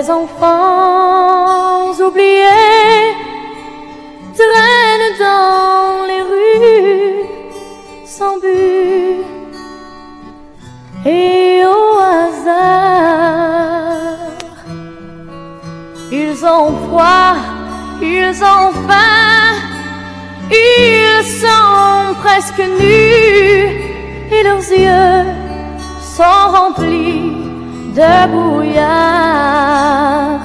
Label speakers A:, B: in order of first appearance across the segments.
A: Les enfants oubliés traînent dans les rues sans but et au hasard. Ils ont froid, ils ont faim, ils sont presque nus et leurs yeux sont remplis de brouillard.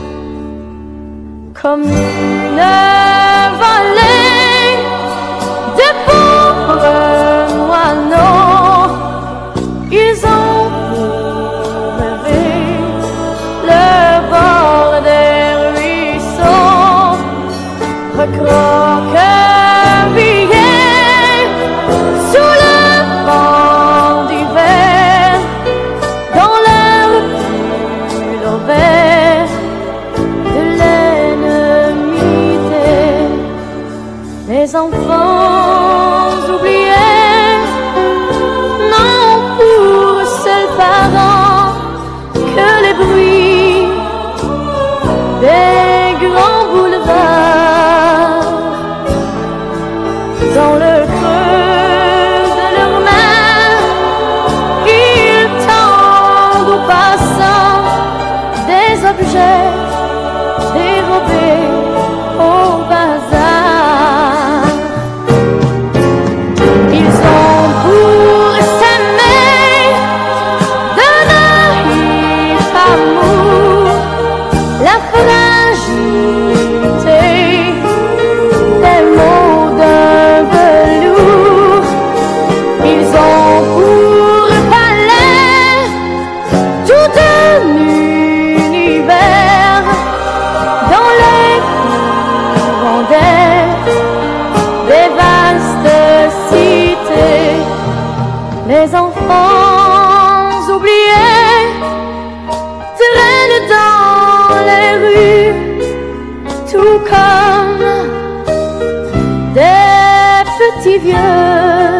A: Comme une vallée de pauvres moineaux, ils ont rêvé le bord des ruisseaux, recroquevillés sous le vent d'hiver, dans leur pull vert de l'ennemi. Les enfants oubliés n'ont pour seul parent que les bruits des grands boulevards. Dans le creux de leurs mains, ils tendent aux passants des objets dérobés au bazar. Ils ont pour s'aimer de naïf amour la fragilité des mots d'un velours. Ils ont pour palais tout un univers dans les hirondelles des vastes cités. Les enfants oubliés traînent dans les rues tout comme des petits vieux.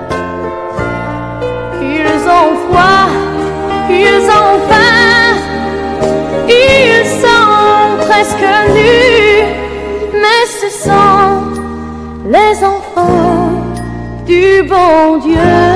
A: Ils ont froid, ils ont faim, ils sont presque nus, mais ce sont les enfants du bon Dieu.